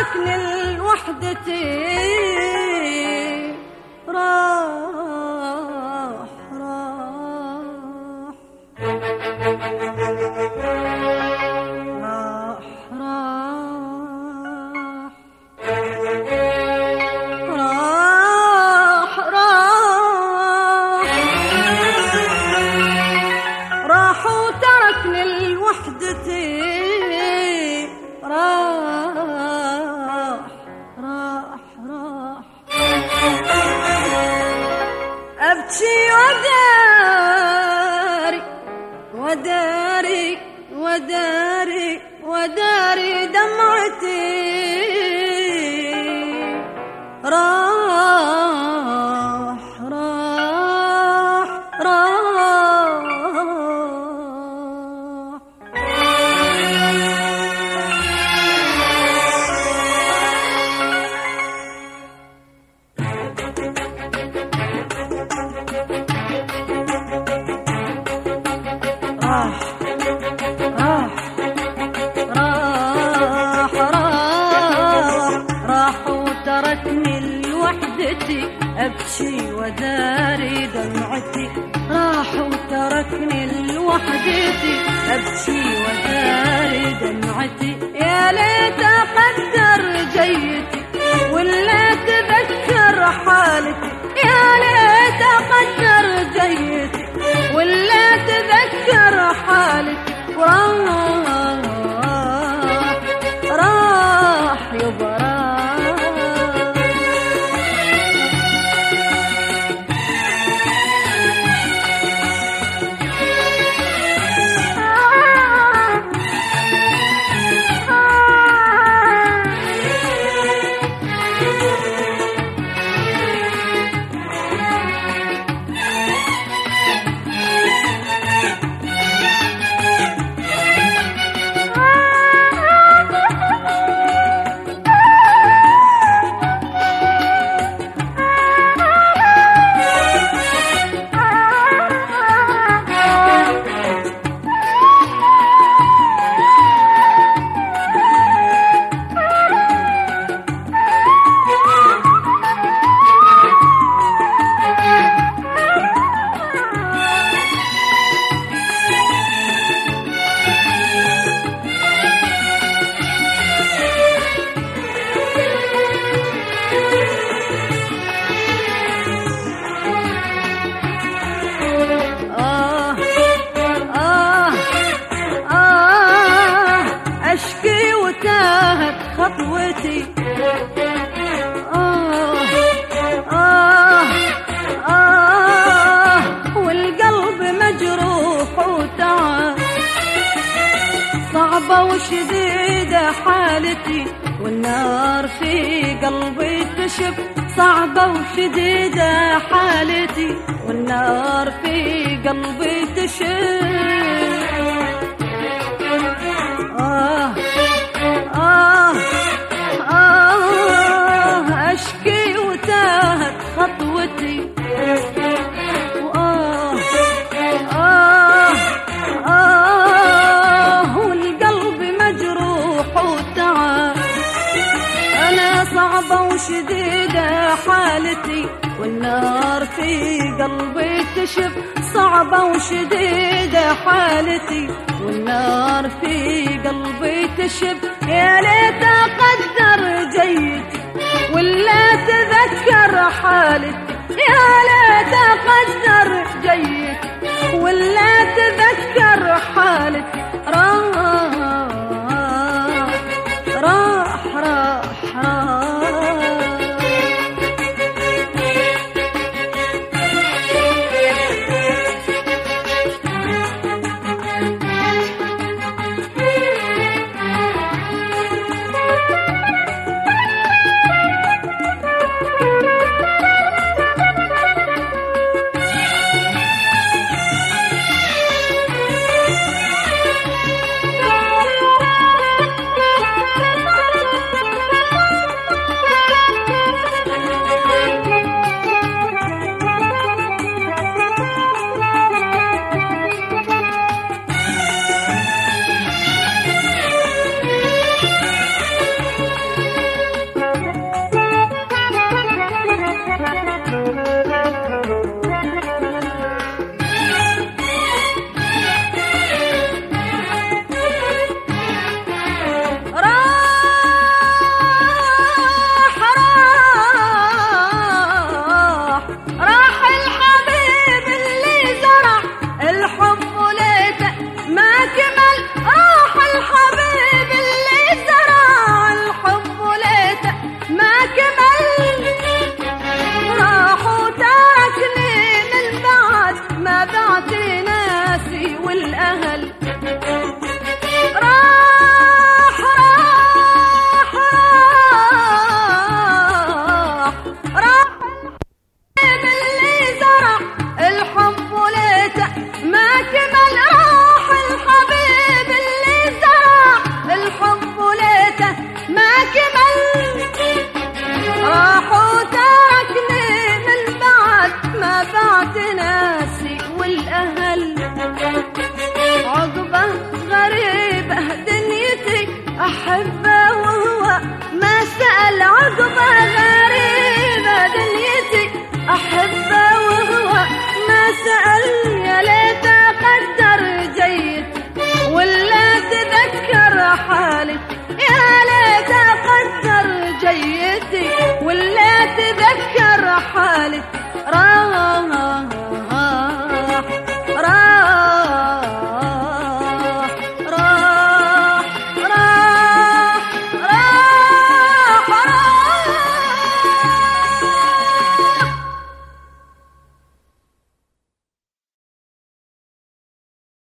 تركني لوحدتي راح وتركني لوحدتي راح أبكي وداري دمعتي تركني لوحدتي أبكي وداري دمعتي راح وتركني لوحدتي أبكي وداري دمعتي يا ليت أقدر جيتي ولا تذكر حالتي يا ليت أقدر جيتي ولا تذكر حالتي راح يبرى أشكي وتاهت خطوتي والقلب مجروح وتعب صعبة وشديدة حالتي والنار في قلبي تشب صعبة وشديدة حالتي والنار في قلبي تشب أشكي وتاهت خطوتي والقلب مجروح وتعب أنا صعبة وشديدة حالتي والنار في قلبي تشب صعبة وشديدة حالتي والنار في قلبي تشب يا ليت أقدر جيتي ولا تذكر حالتي يا ليت أقدر جيتي ولا تذكر حالتي راح أحبك